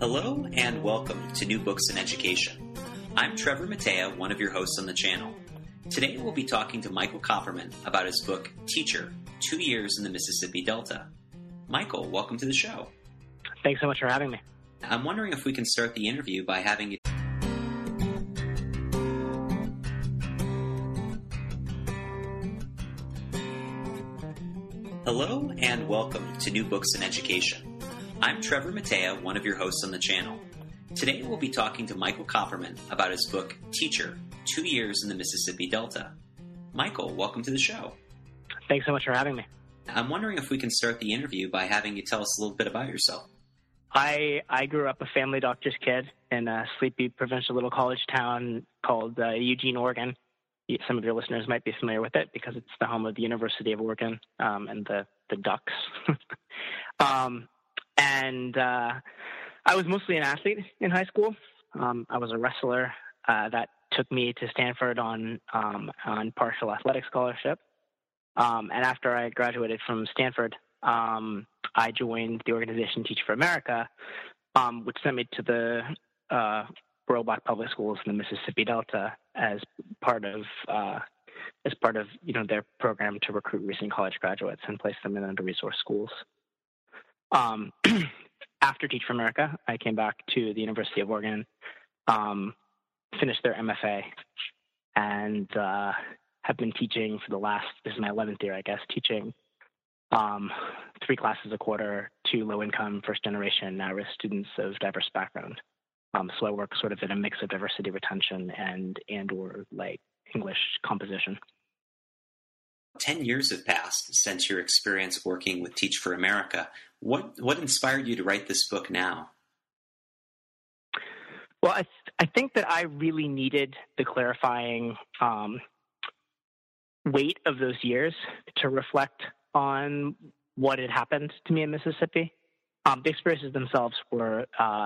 Hello and welcome to New Books in Education. I'm Trevor Matea, one of your hosts on the channel. Today we'll be talking to Michael Kopperman about his book, Teacher, 2 Years in the Mississippi Delta. Michael, welcome to the show. Thanks so much for having me. I'm wondering if we can start the interview by having you... Hello and welcome to New Books in Education. I'm Trevor Matea, one of your hosts on the channel. Today we'll be talking to Michael Kopperman about his book, Teacher, 2 Years in the Mississippi Delta. Michael, welcome to the show. Thanks so much for having me. I'm wondering if we can start the interview by having you tell us a little bit about yourself. I grew up a family doctor's kid in a sleepy provincial little college town called Eugene, Oregon. Some of your listeners might be familiar with it because it's the home of the University of Oregon and the Ducks. And I was mostly an athlete in high school. I was a wrestler that took me to Stanford on partial athletic scholarship. And after I graduated from Stanford, I joined the organization Teach for America, which sent me to the rural Black public schools in the Mississippi Delta as part of their program to recruit recent college graduates and place them in under-resourced schools. After Teach for America, I came back to the University of Oregon, finished their MFA, and have been teaching for this is my 11th year, I guess, teaching 3 classes a quarter to low-income, first-generation, at-risk students of diverse background. So I work sort of in a mix of diversity retention and/or like English composition. 10 years have passed since your experience working with Teach for America. What inspired you to write this book now? Well, I think that I really needed the clarifying weight of those years to reflect on what had happened to me in Mississippi. The experiences themselves were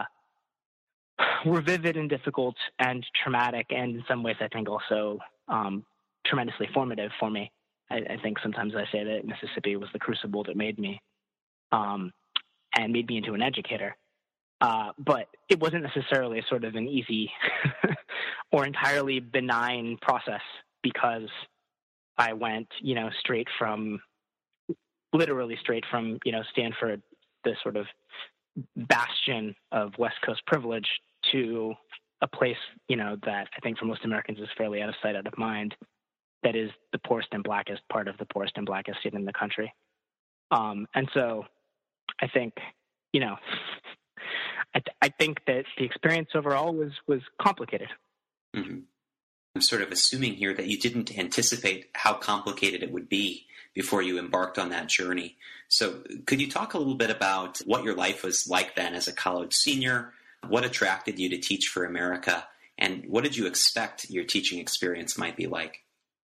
vivid and difficult and traumatic, and in some ways I think also tremendously formative for me. I think sometimes I say that Mississippi was the crucible that made me and made me into an educator. But it wasn't necessarily sort of an easy or entirely benign process because I went, literally straight from, Stanford, the sort of bastion of West Coast privilege, to a place, that I think for most Americans is fairly out of sight, out of mind, that is the poorest and blackest part of the poorest and blackest state in the country. And so I think, I think that the experience overall was complicated. Mm-hmm. I'm sort of assuming here that you didn't anticipate how complicated it would be before you embarked on that journey. So could you talk a little bit about what your life was like then as a college senior? What attracted you to Teach for America? And what did you expect your teaching experience might be like?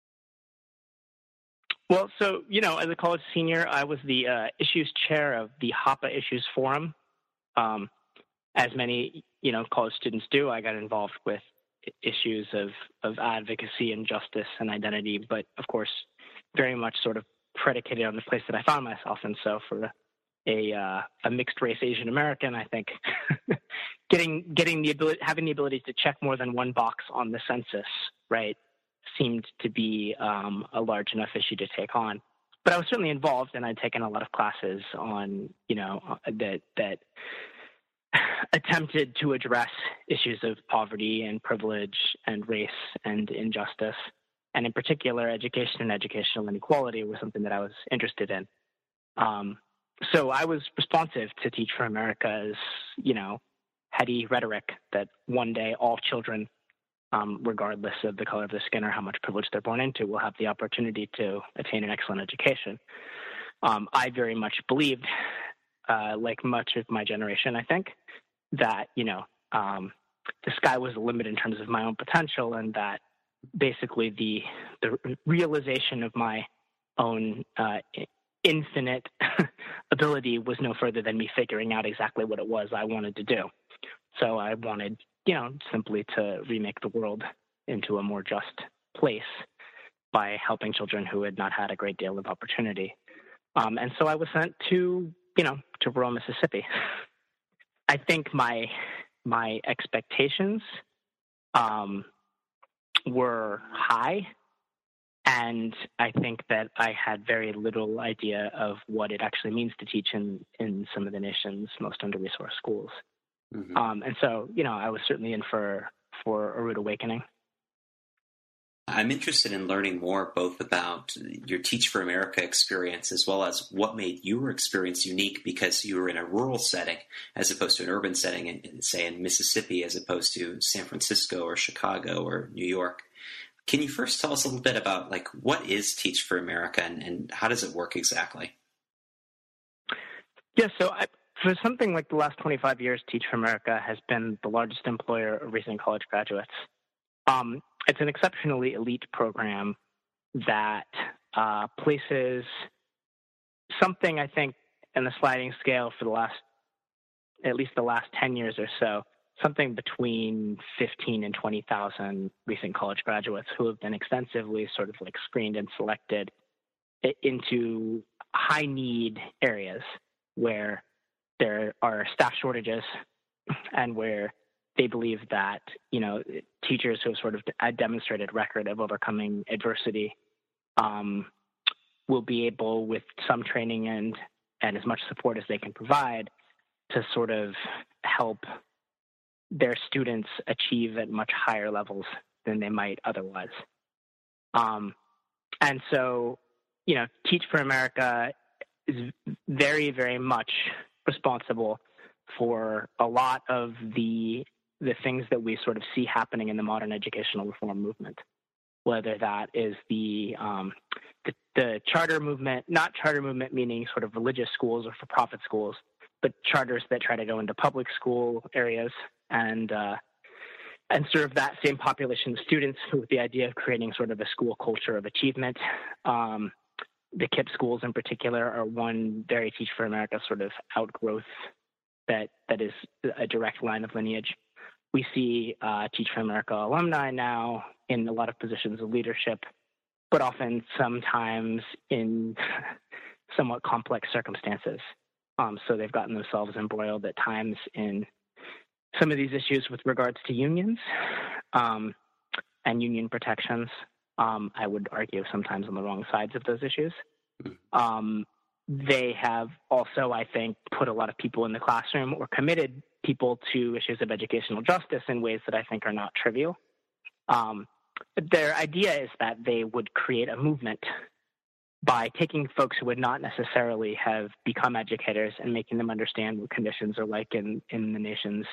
Well, so, as a college senior, I was the issues chair of the HOPA Issues Forum. As many, college students do, I got involved with issues of advocacy and justice and identity, but of course, very much sort of predicated on the place that I found myself. And so for a mixed race Asian American, I think having the ability to check more than one box on the census, right, seemed to be a large enough issue to take on. But I was certainly involved, and I'd taken a lot of classes on, that attempted to address issues of poverty and privilege and race and injustice. And in particular, education and educational inequality was something that I was interested in. So I was responsive to Teach for America's, heady rhetoric that one day all children, regardless of the color of their skin or how much privilege they're born into, will have the opportunity to attain an excellent education. I very much believed, like much of my generation, I think, that, the sky was the limit in terms of my own potential, and that basically the realization of my own infinite ability was no further than me figuring out exactly what it was I wanted to do. So I wanted, simply to remake the world into a more just place by helping children who had not had a great deal of opportunity. And so I was sent to rural Mississippi. I think my expectations were high, and I think that I had very little idea of what it actually means to teach in some of the nation's most under-resourced schools. Mm-hmm. And so, I was certainly in for a rude awakening. I'm interested in learning more both about your Teach for America experience as well as what made your experience unique because you were in a rural setting as opposed to an urban setting, say in Mississippi as opposed to San Francisco or Chicago or New York. Can you first tell us a little bit about what is Teach for America and how does it work exactly? Yeah, so for something like the last 25 years, Teach for America has been the largest employer of recent college graduates. It's an exceptionally elite program that places something, I think, in the sliding scale for at least the last 10 years or so, something between 15 and 20,000 recent college graduates who have been extensively sort of screened and selected into high need areas where there are staff shortages and where they believe that, teachers who have sort of a demonstrated record of overcoming adversity will be able, with some training and as much support as they can provide, to sort of help their students achieve at much higher levels than they might otherwise. And so, Teach for America is very, very much responsible for a lot of the things that we sort of see happening in the modern educational reform movement, whether that is the charter movement, not charter movement meaning sort of religious schools or for-profit schools, but charters that try to go into public school areas and serve that same population of students with the idea of creating sort of a school culture of achievement. The KIPP schools in particular are one very Teach for America sort of outgrowth that is a direct line of lineage. We see Teach for America alumni now in a lot of positions of leadership, but often sometimes in somewhat complex circumstances. So they've gotten themselves embroiled at times in some of these issues with regards to unions and union protections. I would argue sometimes on the wrong sides of those issues. They have also, I think, put a lot of people in the classroom or committed people to issues of educational justice in ways that I think are not trivial. Their idea is that they would create a movement by taking folks who would not necessarily have become educators and making them understand what conditions are like in the nation's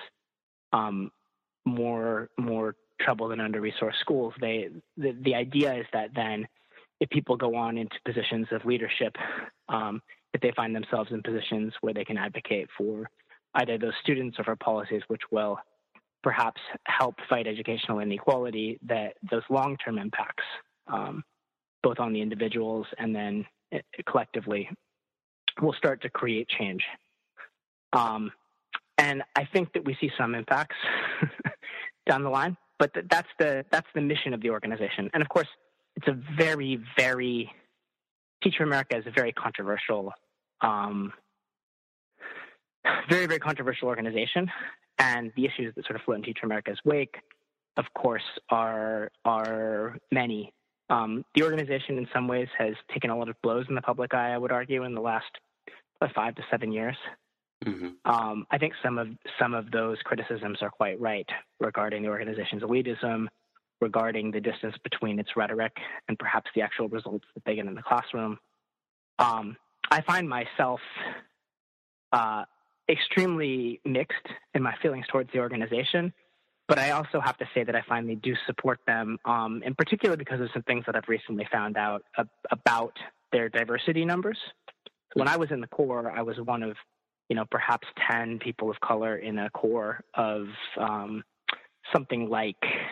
more troubled and under-resourced schools. The idea is that then if people go on into positions of leadership, if they find themselves in positions where they can advocate for either those students or for policies which will perhaps help fight educational inequality, that those long-term impacts, both on the individuals and then collectively, will start to create change. And I think that we see some impacts down the line, but that's the mission of the organization. And of course, it's a very, very Teach for America is a very controversial, very, very controversial organization. And the issues that sort of float in Teach for America's wake, of course, are many. The organization in some ways has taken a lot of blows in the public eye, I would argue, in the last 5 to 7 years. Mm-hmm. I think some of those criticisms are quite right regarding the organization's elitism, regarding the distance between its rhetoric and perhaps the actual results that they get in the classroom. I find myself extremely mixed in my feelings towards the organization, but I also have to say that I finally do support them, in particular because of some things that I've recently found out about their diversity numbers. So when I was in the Corps, I was one of, perhaps 10 people of color in a Corps of something like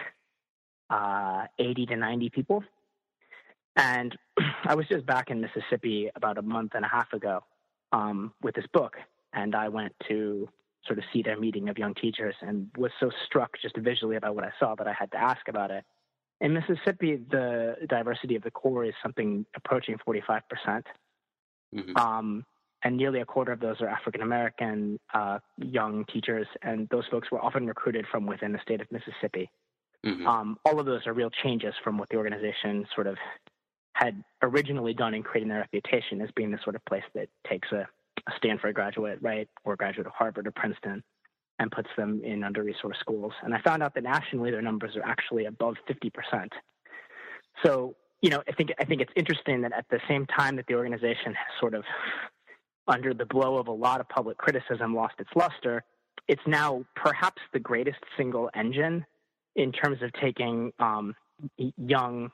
80 to 90 people. And I was just back in Mississippi about a month and a half ago with this book, and I went to sort of see their meeting of young teachers and was so struck just visually about what I saw that I had to ask about it. In Mississippi, the diversity of the Corps is something approaching 45%. Mm-hmm. and nearly a quarter of those are African American young teachers, and those folks were often recruited from within the state of Mississippi. Mm-hmm. All of those are real changes from what the organization sort of had originally done in creating their reputation as being the sort of place that takes a Stanford graduate, right, or a graduate of Harvard or Princeton, and puts them in under-resourced schools. And I found out that nationally their numbers are actually above 50%. So, I think it's interesting that at the same time that the organization has sort of, under the blow of a lot of public criticism, lost its luster, it's now perhaps the greatest single engine in terms of taking young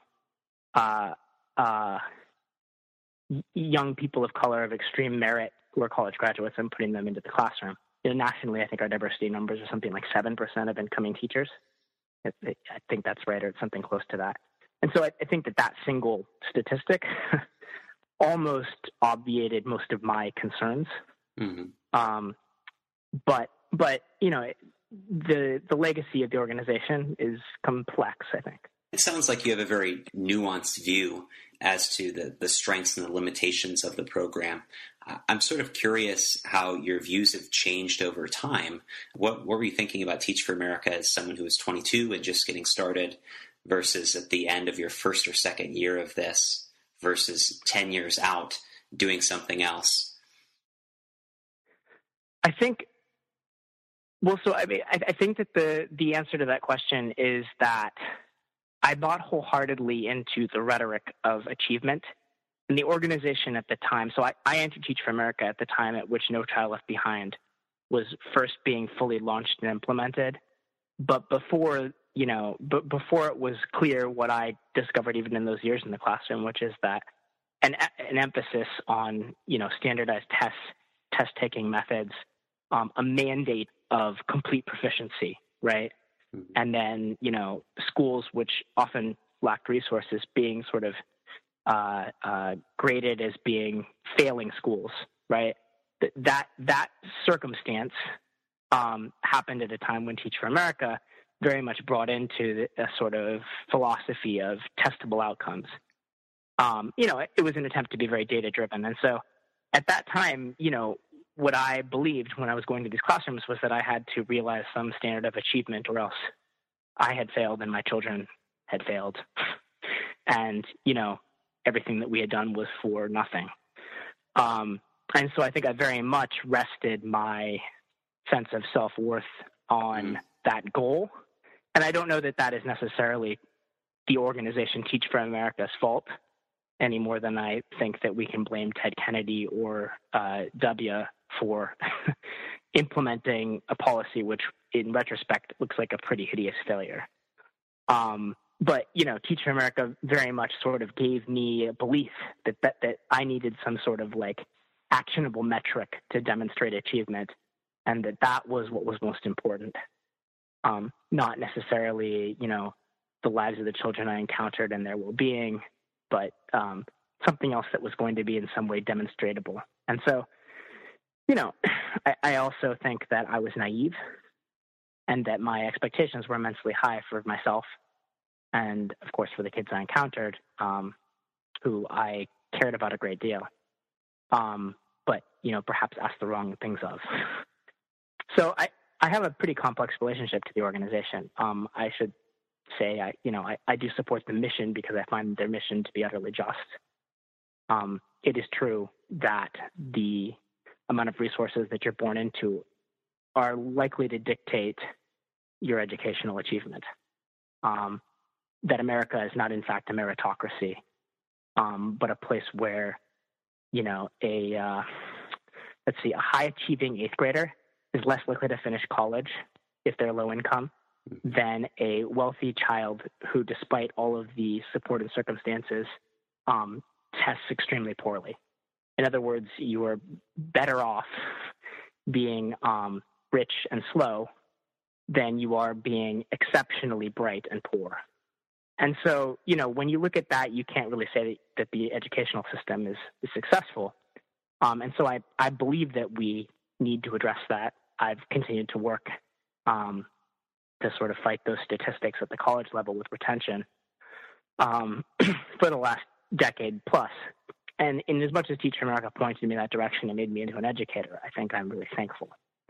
people of color of extreme merit who are college graduates and putting them into the classroom. Nationally, I think our diversity numbers are something like 7% of incoming teachers. I think that's right, or something close to that. And so I think that single statistic almost obviated most of my concerns. Mm-hmm. But the legacy of the organization is complex, I think. It sounds like you have a very nuanced view as to the strengths and the limitations of the program. I'm sort of curious how your views have changed over time. What were you thinking about Teach for America as someone who was 22 and just getting started versus at the end of your first or second year of this versus 10 years out doing something else? I think that the answer to that question is that I bought wholeheartedly into the rhetoric of achievement. And the organization at the time, so I entered Teach for America at the time at which No Child Left Behind was first being fully launched and implemented. But before it was clear what I discovered even in those years in the classroom, which is that an emphasis on, standardized tests, test-taking methods, a mandate of complete proficiency, right? Mm-hmm. And then, schools which often lacked resources being sort of graded as being failing schools, right? That circumstance happened at a time when Teach for America very much brought into a sort of philosophy of testable outcomes. It was an attempt to be very data-driven. And so at that time, what I believed when I was going to these classrooms was that I had to realize some standard of achievement or else I had failed and my children had failed. And, everything that we had done was for nothing. And so I think I very much rested my sense of self-worth on that goal. And I don't know that that is necessarily the organization Teach for America's fault any more than I think that we can blame Ted Kennedy or W for implementing a policy which, in retrospect, looks like a pretty hideous failure. But, Teach for America very much sort of gave me a belief that I needed some sort of actionable metric to demonstrate achievement, and that was what was most important. Not necessarily, the lives of the children I encountered and their well-being, but something else that was going to be in some way demonstratable. And so, I also think that I was naive and that my expectations were immensely high for myself and, of course, for the kids I encountered, who I cared about a great deal, but, perhaps asked the wrong things of. So I have a pretty complex relationship to the organization. I should say I do support the mission because I find their mission to be utterly just. It is true that the amount of resources that you're born into are likely to dictate your educational achievement. That America is not, in fact, a meritocracy, but a place where, a high-achieving eighth grader is less likely to finish college if they're low income than a wealthy child who, despite all of the support and circumstances, tests extremely poorly. In other words, you are better off being rich and slow than you are being exceptionally bright and poor. And so, when you look at that, you can't really say that the educational system is successful. And so I believe that we need to address that. I've continued to work to sort of fight those statistics at the college level with retention for the last decade plus. And in as much as Teach for America pointed me that direction and made me into an educator, I think I'm really thankful.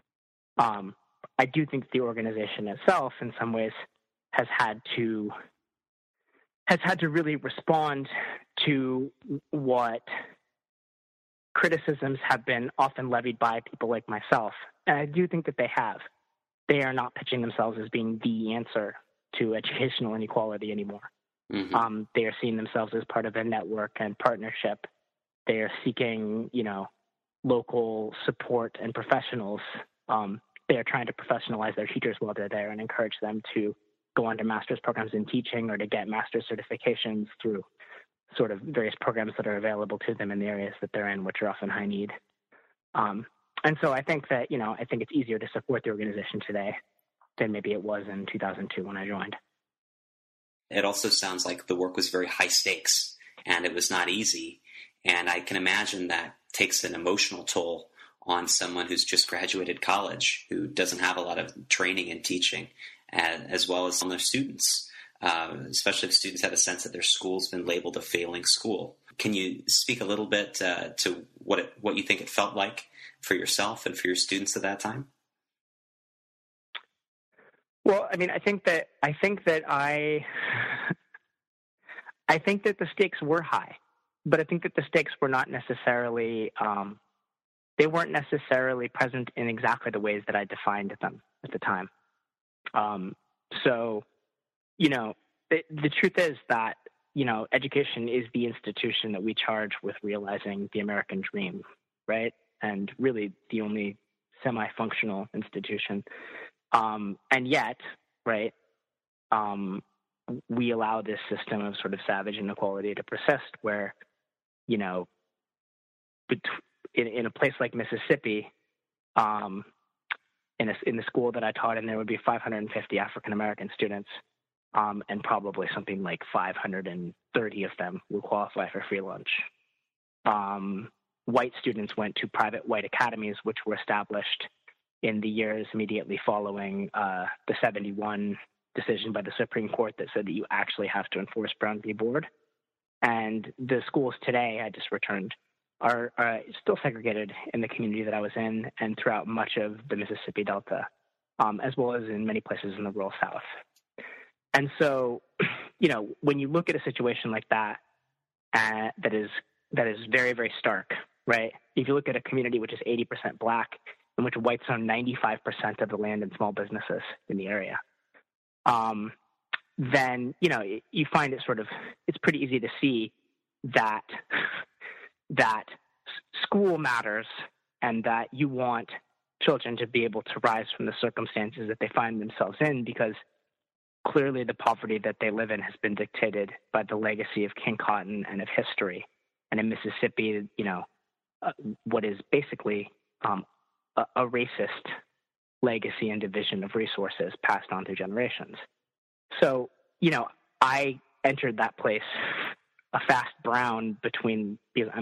I do think the organization itself, in some ways, has had to really respond to what criticisms have been often levied by people like myself. And I do think that they have. They are not pitching themselves as being the answer to educational inequality anymore. Mm-hmm. They are seeing themselves as part of a network and partnership. They are seeking, local support and professionals. They are trying to professionalize their teachers while they're there and encourage them to go on to master's programs in teaching or to get master's certifications through sort of various programs that are available to them in the areas that they're in, which are often high need. And so I think that, I think it's easier to support the organization today than maybe it was in 2002 when I joined. It also sounds like the work was very high stakes and it was not easy. And I can imagine that takes an emotional toll on someone who's just graduated college, who doesn't have a lot of training in teaching, as well as on their students, especially if students have a sense that their school's been labeled a failing school. Can you speak a little bit to what you think it felt like for yourself and for your students at that time? Well, I mean, I think that the stakes were high, but I think that the stakes were not necessarily they weren't necessarily present in exactly the ways that I defined them at the time. So, the truth is that, education is the institution that we charge with realizing the American dream, right? And really the only semi-functional institution. And yet, right, we allow this system of sort of savage inequality to persist where, in a place like Mississippi, in the school that I taught in, there would be 550 African-American students, and probably something like 530 of them would qualify for free lunch. White students went to private white academies, which were established in the years immediately following the 71 decision by the Supreme Court that said that you actually have to enforce Brown v. Board. And the schools today, I just returned, are still segregated in the community that I was in and throughout much of the Mississippi Delta, as well as in many places in the rural South. And so, when you look at a situation like that, that is very, very stark, right? If you look at a community which is 80% Black, in which whites own 95% of the land and small businesses in the area, then, you find it's pretty easy to see that school matters and that you want children to be able to rise from the circumstances that they find themselves in, because clearly the poverty that they live in has been dictated by the legacy of King Cotton and of history. And in Mississippi, what is basically a racist legacy and division of resources passed on through generations. So, I entered that place a fast brown because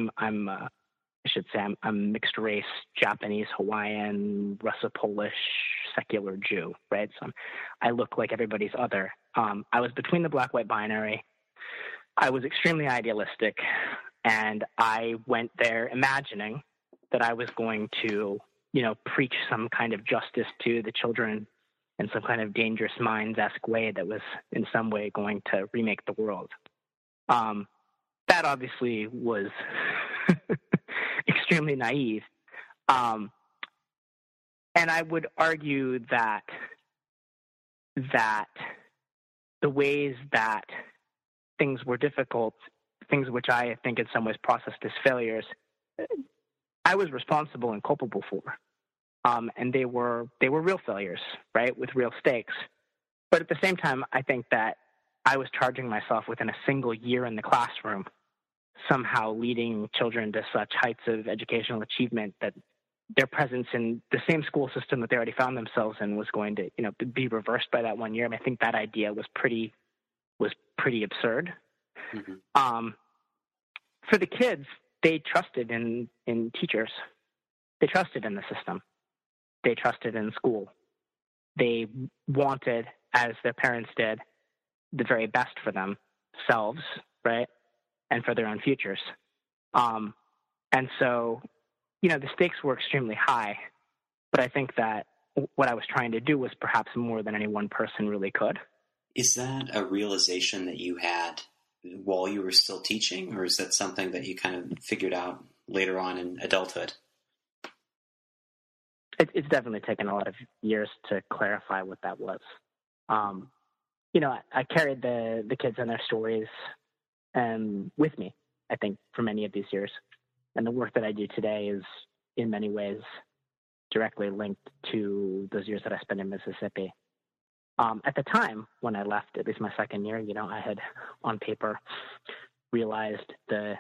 I'm mixed race, Japanese, Hawaiian, Russo Polish, secular Jew, right? So I look like everybody's other. I was between the Black-white binary. I was extremely idealistic, and I went there imagining that I was going to, preach some kind of justice to the children in some kind of Dangerous Minds-esque way that was in some way going to remake the world. That obviously was extremely naive. And I would argue that the ways that things were difficult, things which I think in some ways processed as failures, I was responsible and culpable for. And they were real failures, right, with real stakes. But at the same time, I think that I was charging myself within a single year in the classroom, somehow leading children to such heights of educational achievement that their presence in the same school system that they already found themselves in was going to, be reversed by that 1 year. And I think that idea was pretty absurd. Mm-hmm. For the kids, they trusted in teachers. They trusted in the system. They trusted in school. They wanted, as their parents did, the very best for themselves, right, and for their own futures. And so, the stakes were extremely high, but I think that what I was trying to do was perhaps more than any one person really could. Is that a realization that you had while you were still teaching, or is that something that you kind of figured out later on in adulthood? It's definitely taken a lot of years to clarify what that was. I carried the kids and their stories with me, I think, for many of these years. And the work that I do today is, in many ways, directly linked to those years that I spent in Mississippi. At the time when I left, at least my second year, I had on paper realized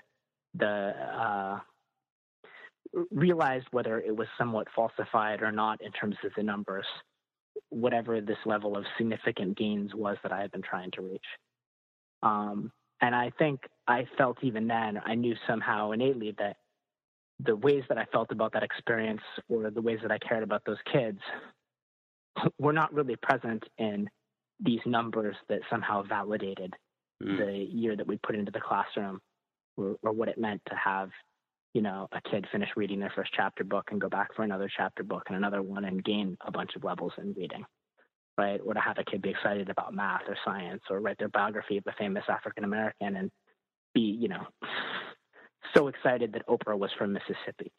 realized whether it was somewhat falsified or not in terms of the numbers, whatever this level of significant gains was that I had been trying to reach. And I think I felt even then, I knew somehow innately that the ways that I felt about that experience or the ways that I cared about those kids were not really present in these numbers that somehow validated the year that we put into the classroom or what it meant to have, a kid finish reading their first chapter book and go back for another chapter book and another one and gain a bunch of levels in reading, right? Or to have a kid be excited about math or science or write their biography of a famous African American and be, so excited that Oprah was from Mississippi.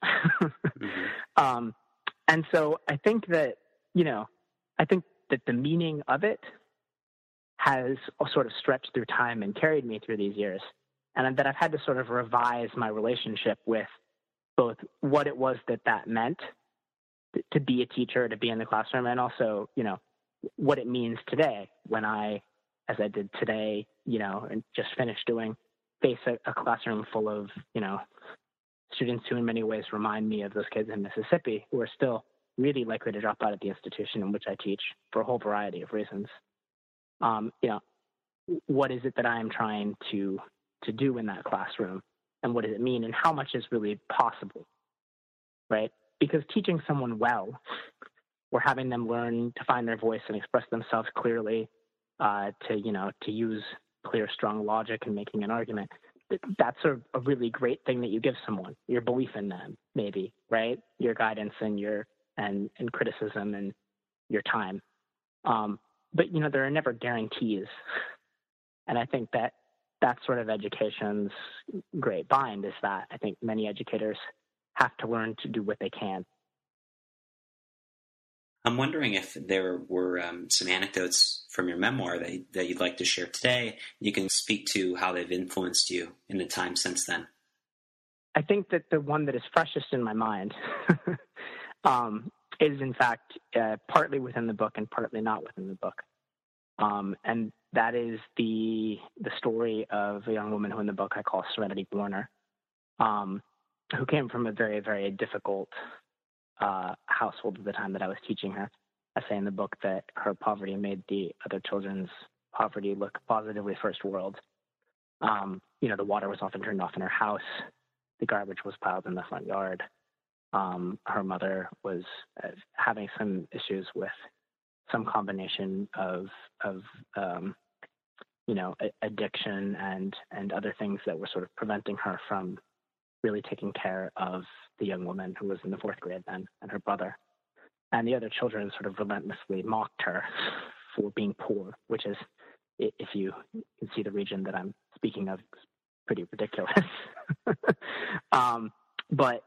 And so I think that, the meaning of it has sort of stretched through time and carried me through these years. And that I've had to sort of revise my relationship with both what it was that meant to be a teacher, to be in the classroom, and also, what it means today when I, as I did today, and just finished doing, face a classroom full of, students who in many ways remind me of those kids in Mississippi who are still really likely to drop out of the institution in which I teach for a whole variety of reasons. What is it that I am trying to do in that classroom, and what does it mean, and how much is really possible, right? Because teaching someone well, or having them learn to find their voice and express themselves clearly, to use clear, strong logic in making an argument, that's a really great thing that you give someone. Your belief in them, maybe, right? Your guidance and and criticism and your time. But there are never guarantees, and I think that sort of education's great bind is that I think many educators have to learn to do what they can. I'm wondering if there were some anecdotes from your memoir that you'd like to share today. You can speak to how they've influenced you in the time since then. I think that the one that is freshest in my mind is, in fact, partly within the book and partly not within the book. And that is the story of a young woman who in the book I call Serenity Warner, who came from a very, very difficult household at the time that I was teaching her. I say in the book that her poverty made the other children's poverty look positively first world. The water was often turned off in her house. The garbage was piled in the front yard. Her mother was having some issues with some combination of addiction and other things that were sort of preventing her from really taking care of the young woman who was in the fourth grade then and her brother. And the other children sort of relentlessly mocked her for being poor, which is, if you can see the region that I'm speaking of, is pretty ridiculous. But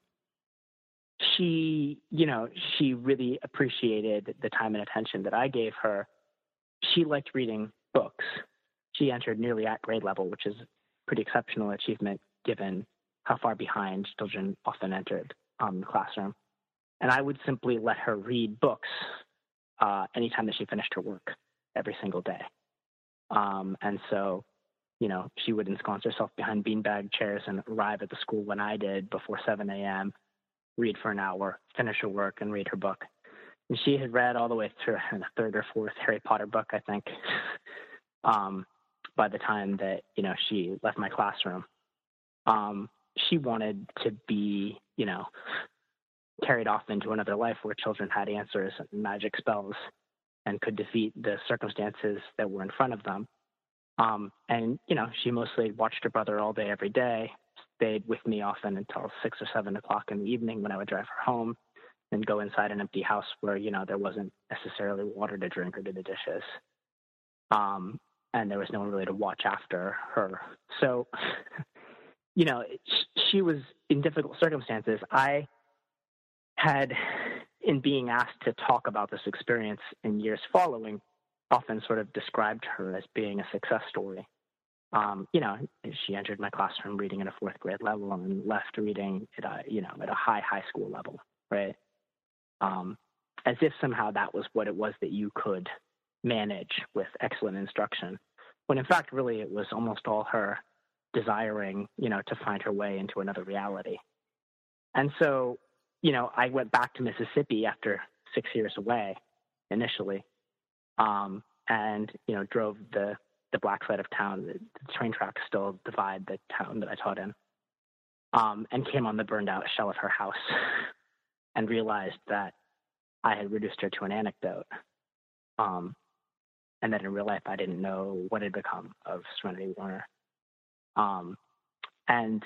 she really appreciated the time and attention that I gave her. She liked reading books. She entered nearly at grade level, which is pretty exceptional achievement given how far behind children often entered the classroom. And I would simply let her read books anytime that she finished her work every single day. And so, she would ensconce herself behind beanbag chairs and arrive at the school when I did before 7 a.m., read for an hour, finish her work, and read her book. And she had read all the way through the third or fourth Harry Potter book, I think, by the time that, she left my classroom. She wanted to be, carried off into another life where children had answers and magic spells and could defeat the circumstances that were in front of them. And, she mostly watched her brother all day, every day, stayed with me often until 6 or 7 o'clock in the evening when I would drive her home and go inside an empty house where, there wasn't necessarily water to drink or do the dishes. And there was no one really to watch after her. So, she was in difficult circumstances. I had, in being asked to talk about this experience in years following, often sort of described her as being a success story. She entered my classroom reading at a 4th grade level and left reading at a high school level, right? As if somehow that was what it was that you could manage with excellent instruction, when in fact, really, it was almost all her desiring, to find her way into another reality. And so, I went back to Mississippi after 6 years away initially, and, drove the black side of town. The train tracks still divide the town that I taught in, and came on the burned out shell of her house and realized that I had reduced her to an anecdote, and that in real life I didn't know what had become of Serenity Warner. And,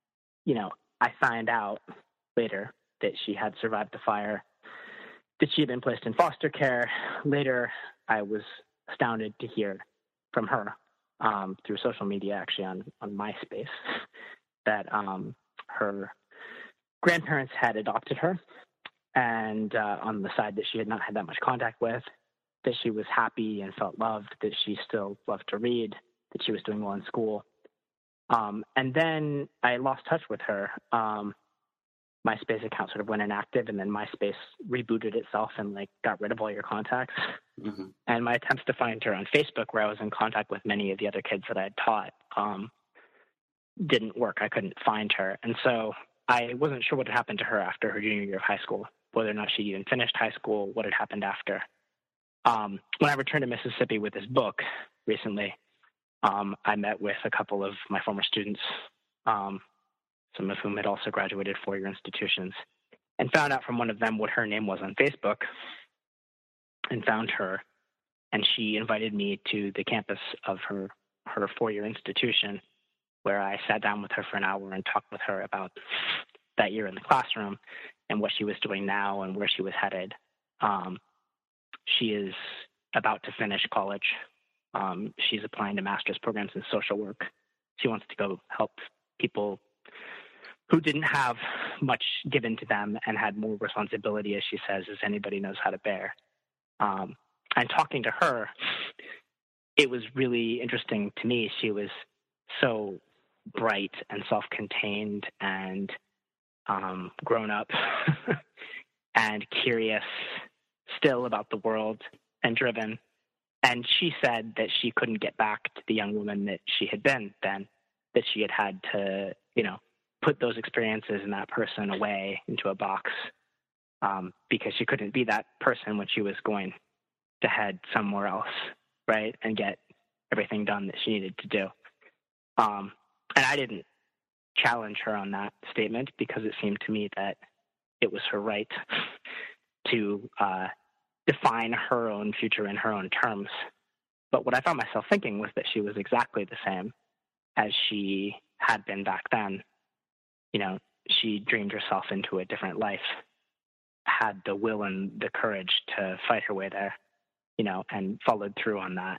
I found out later that she had survived the fire, that she had been placed in foster care. Later, I was astounded to hear from her through social media, actually on MySpace, that her grandparents had adopted her, and on the side that she had not had that much contact with, that she was happy and felt loved, that she still loved to read, that she was doing well in school. And then I lost touch with her. MySpace account sort of went inactive, and then MySpace rebooted itself and got rid of all your contacts. Mm-hmm. And my attempts to find her on Facebook, where I was in contact with many of the other kids that I had taught, didn't work. I couldn't find her. And so I wasn't sure what had happened to her after her junior year of high school, whether or not she even finished high school, what had happened after. When I returned to Mississippi with this book recently, I met with a couple of my former students, some of whom had also graduated 4-year institutions, and found out from one of them what her name was on Facebook, and found her. And she invited me to the campus of her 4-year institution, where I sat down with her for an hour and talked with her about that year in the classroom and what she was doing now and where she was headed. She is about to finish college. She's applying to master's programs in social work. She wants to go help people who didn't have much given to them and had more responsibility, as she says, as anybody knows how to bear. And talking to her, it was really interesting to me. She was so bright and self-contained and grown up and curious still about the world and driven. And she said that she couldn't get back to the young woman that she had been then, that she had to, put those experiences and that person away into a box, because she couldn't be that person when she was going to head somewhere else, right, and get everything done that she needed to do. And I didn't challenge her on that statement, because it seemed to me that it was her right to define her own future in her own terms. But what I found myself thinking was that she was exactly the same as she had been back then. She dreamed herself into a different life, had the will and the courage to fight her way there, and followed through on that.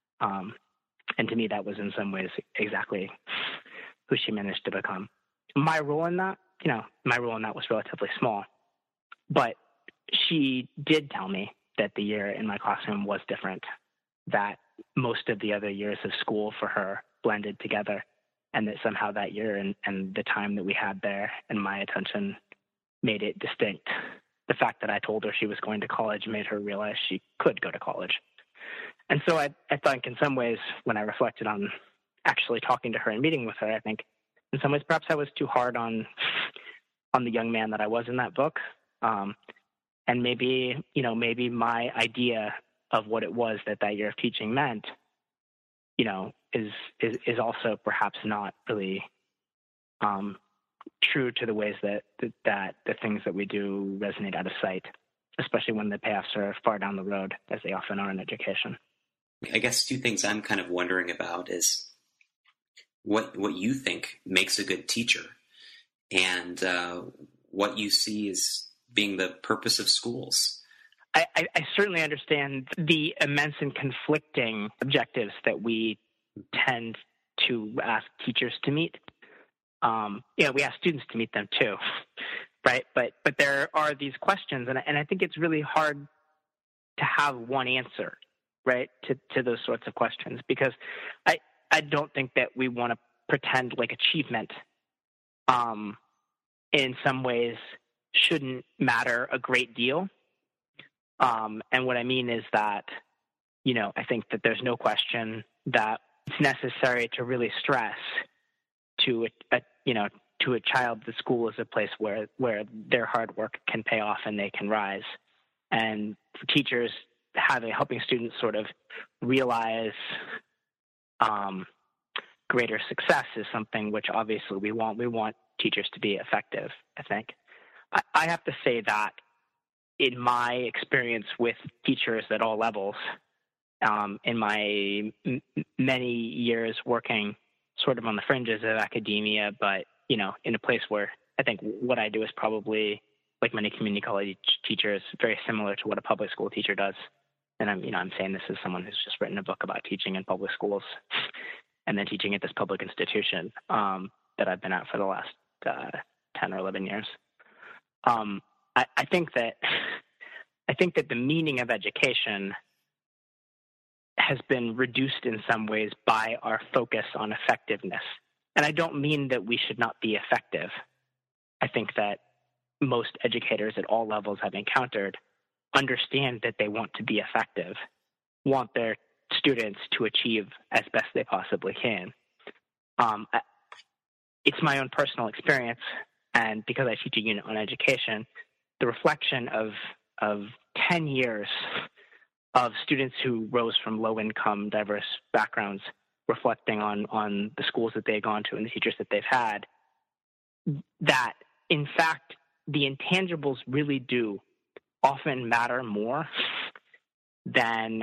And to me, that was in some ways exactly who she managed to become. My role in that was relatively small, but she did tell me that the year in my classroom was different, that most of the other years of school for her blended together, and that somehow that year and the time that we had there and my attention made it distinct. The fact that I told her she was going to college made her realize she could go to college. And so I think in some ways, when I reflected on actually talking to her and meeting with her, I think in some ways perhaps I was too hard on the young man that I was in that book. And maybe my idea of what it was that year of teaching meant, is also perhaps not really true to the ways that the things that we do resonate out of sight, especially when the payoffs are far down the road, as they often are in education. I guess two things I'm kind of wondering about is, what you think makes a good teacher, and what you see as being the purpose of schools. I certainly understand the immense and conflicting objectives that we tend to ask teachers to meet. We ask students to meet them too, right? But there are these questions, and I think it's really hard to have one answer, right, to those sorts of questions, because I don't think that we want to pretend like achievement in some ways shouldn't matter a great deal. And what I mean is that, I think that there's no question that it's necessary to really stress to a child that school is a place where their hard work can pay off and they can rise. And for teachers, helping students sort of realize greater success is something which obviously we want. We want teachers to be effective, I think. I have to say that in my experience with teachers at all levels, in my many years working sort of on the fringes of academia, but, in a place where I think what I do is probably, like many community college teachers, very similar to what a public school teacher does. And I'm saying this as someone who's just written a book about teaching in public schools and then teaching at this public institution that I've been at for the last 10 or 11 years. I think that the meaning of education has been reduced in some ways by our focus on effectiveness. And I don't mean that we should not be effective. I think that most educators at all levels I've encountered understand that they want to be effective, want their students to achieve as best they possibly can. It's my own personal experience, and because I teach a unit on education, the reflection of 10 years of students who rose from low-income, diverse backgrounds, reflecting on the schools that they've gone to and the teachers that they've had, that, in fact, the intangibles really do often matter more than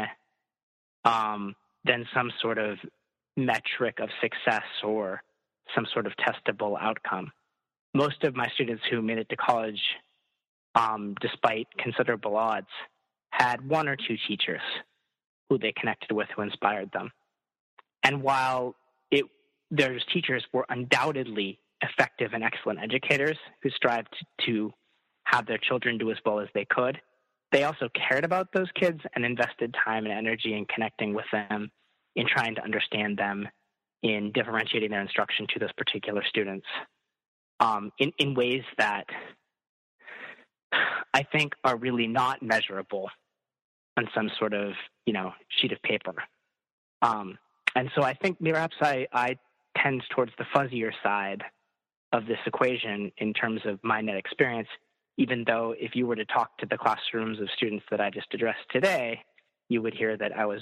some sort of metric of success or some sort of testable outcome. Most of my students who made it to college, despite considerable odds, had one or two teachers who they connected with who inspired them. And while those teachers were undoubtedly effective and excellent educators who strived to have their children do as well as they could, they also cared about those kids and invested time and energy in connecting with them, in trying to understand them, in differentiating their instruction to those particular students, in ways that I think are really not measurable on some sort of, sheet of paper. And so I think perhaps I tend towards the fuzzier side of this equation in terms of my net experience, even though if you were to talk to the classrooms of students that I just addressed today, you would hear that I was,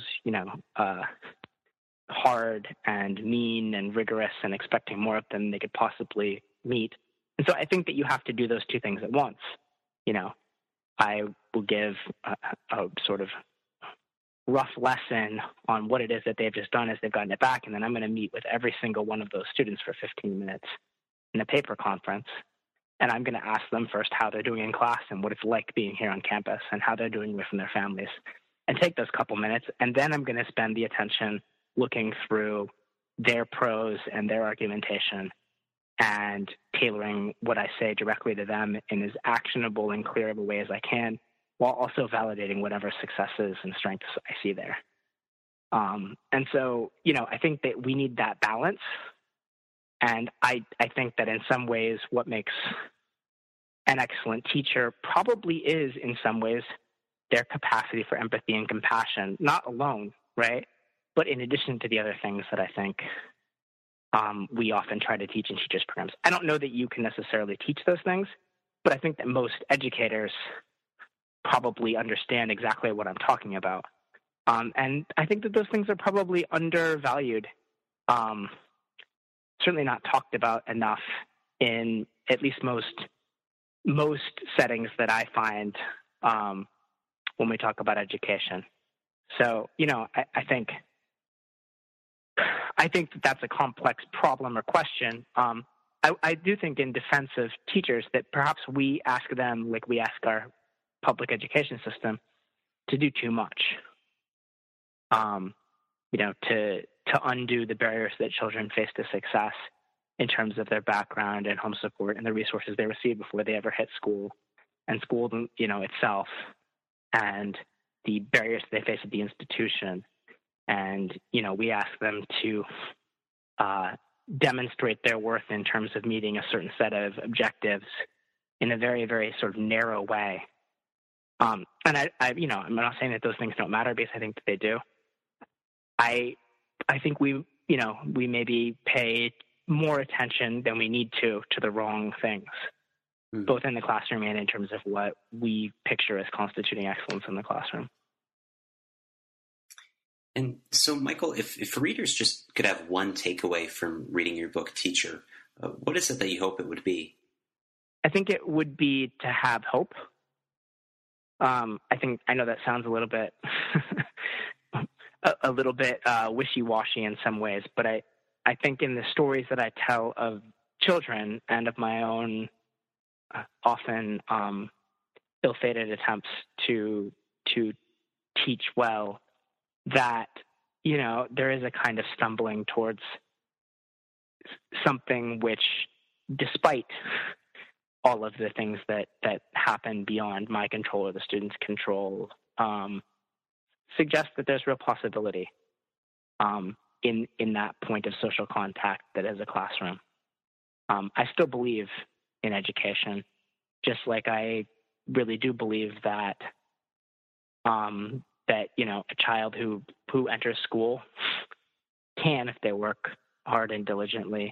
hard and mean and rigorous and expecting more of them than they could possibly meet. And so I think that you have to do those two things at once. I will give a sort of rough lesson on what it is that they've just done as they've gotten it back, and then I'm going to meet with every single one of those students for 15 minutes in a paper conference, and I'm going to ask them first how they're doing in class and what it's like being here on campus and how they're doing away from their families, and take those couple minutes, and then I'm going to spend the attention looking through their prose and their argumentation and tailoring what I say directly to them in as actionable and clear of a way as I can, while also validating whatever successes and strengths I see there. And so, I think that we need that balance. And I think that in some ways what makes an excellent teacher probably is, in some ways, their capacity for empathy and compassion, not alone, right? But in addition to the other things that I think we often try to teach in teachers' programs. I don't know that you can necessarily teach those things, but I think that most educators probably understand exactly what I'm talking about. And I think that those things are probably undervalued, certainly not talked about enough in at least most settings that I find when we talk about education. So, I think I think that's a complex problem or question. I do think in defense of teachers that perhaps we ask them, like we ask our public education system, to do too much. To undo the barriers that children face to success in terms of their background and home support and the resources they receive before they ever hit school, and school, itself, and the barriers they face at the institution. And, we ask them to demonstrate their worth in terms of meeting a certain set of objectives in a very, very sort of narrow way. And I'm not saying that those things don't matter, because I think that they do. I think we maybe pay more attention than we need to the wrong things, both in the classroom and in terms of what we picture as constituting excellence in the classroom. And so, Michael, if readers just could have one takeaway from reading your book, Teacher, what is it that you hope it would be? I think it would be to have hope. I know that sounds a little bit a little bit wishy-washy in some ways, but I think in the stories that I tell of children and of my own often ill-fated attempts to teach well, that there is a kind of stumbling towards something which, despite all of the things that happen beyond my control or the student's control, suggests that there's real possibility in that point of social contact that is a classroom. I still believe in education, just like I really do believe that a child who enters school can, if they work hard and diligently,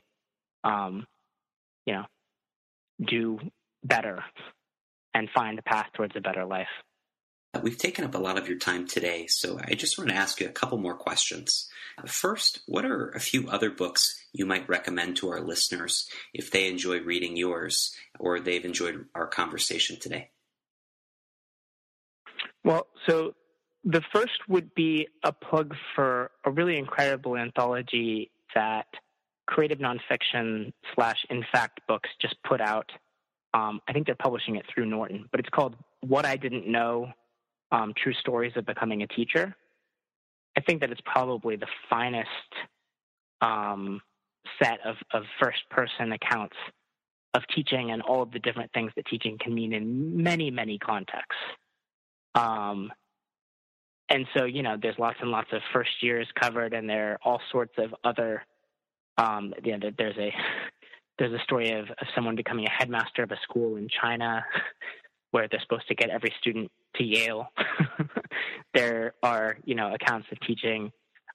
do better and find a path towards a better life. We've taken up a lot of your time today, so I just want to ask you a couple more questions. First, what are a few other books you might recommend to our listeners if they enjoy reading yours or they've enjoyed our conversation today? Well, so the first would be a plug for a really incredible anthology that Creative Nonfiction / In Fact Books just put out. I think they're publishing it through Norton, but it's called What I Didn't Know, True Stories of Becoming a Teacher. I think that it's probably the finest set of first-person accounts of teaching and all of the different things that teaching can mean in many, many contexts. And so, there's lots and lots of first years covered, and there are all sorts of other, there's a story of someone becoming a headmaster of a school in China where they're supposed to get every student to Yale. There are, accounts of teaching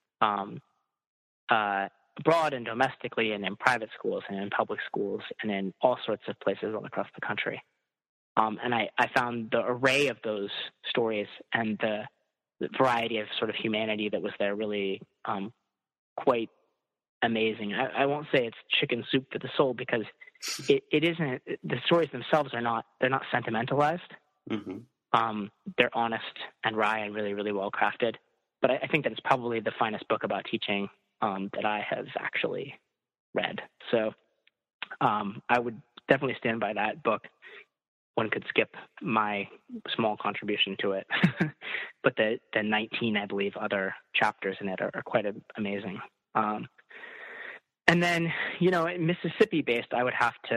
abroad and domestically and in private schools and in public schools and in all sorts of places all across the country. And I found the array of those stories and the variety of sort of humanity that was there really quite amazing. I won't say it's chicken soup for the soul, because it isn't. The stories themselves they're not sentimentalized. Mm-hmm. They're honest and wry and really, really well crafted. But I think that it's probably the finest book about teaching that I have actually read. So I would definitely stand by that book. One could skip my small contribution to it, but the 19, I believe, other chapters in it are quite amazing. And then, Mississippi-based, I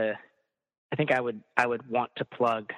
would want to plug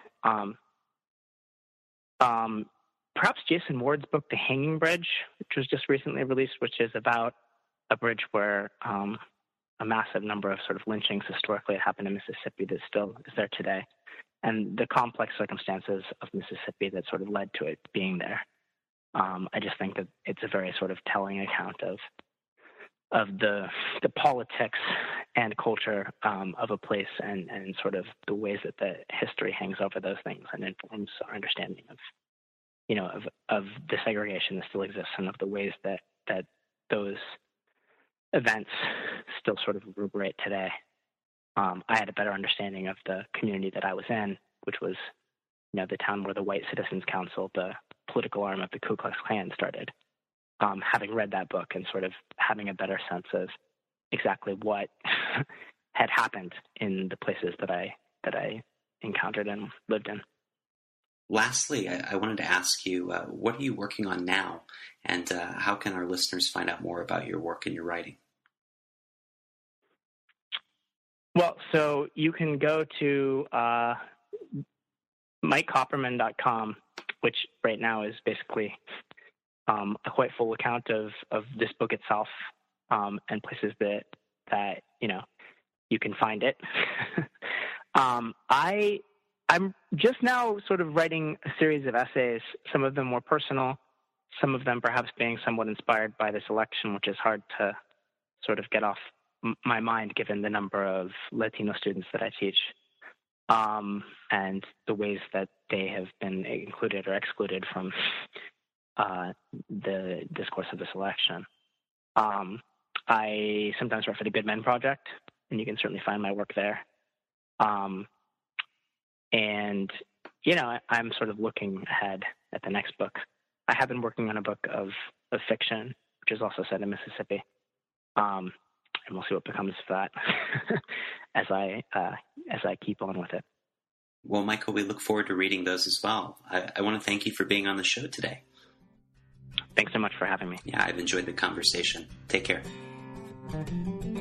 perhaps Jason Ward's book, The Hanging Bridge, which was just recently released, which is about a bridge where a massive number of sort of lynchings historically had happened in Mississippi that still is there today, and the complex circumstances of Mississippi that sort of led to it being there. I just think that it's a very sort of telling account of the politics and culture of a place and sort of the ways that the history hangs over those things and informs our understanding of the segregation that still exists and of the ways that those events still sort of reverberate today. I had a better understanding of the community that I was in, which was, the town where the White Citizens Council, the political arm of the Ku Klux Klan, started. having read that book and sort of having a better sense of exactly what had happened in the places that I encountered and lived in. Lastly, I wanted to ask you, what are you working on now, and how can our listeners find out more about your work and your writing? Well, so you can go to MikeKopperman.com, which right now is basically a quite full account of this book itself, and places that you can find it. I'm just now sort of writing a series of essays, some of them more personal, some of them perhaps being somewhat inspired by this election, which is hard to sort of get off my mind given the number of Latino students that I teach, and the ways that they have been included or excluded from the discourse of this election. I sometimes work for the Good Men Project, and you can certainly find my work there. And, I'm sort of looking ahead at the next book. I have been working on a book of fiction, which is also set in Mississippi. And we'll see what becomes of that as I keep on with it. Well, Michael, we look forward to reading those as well. I want to thank you for being on the show today. Thanks so much for having me. Yeah, I've enjoyed the conversation. Take care.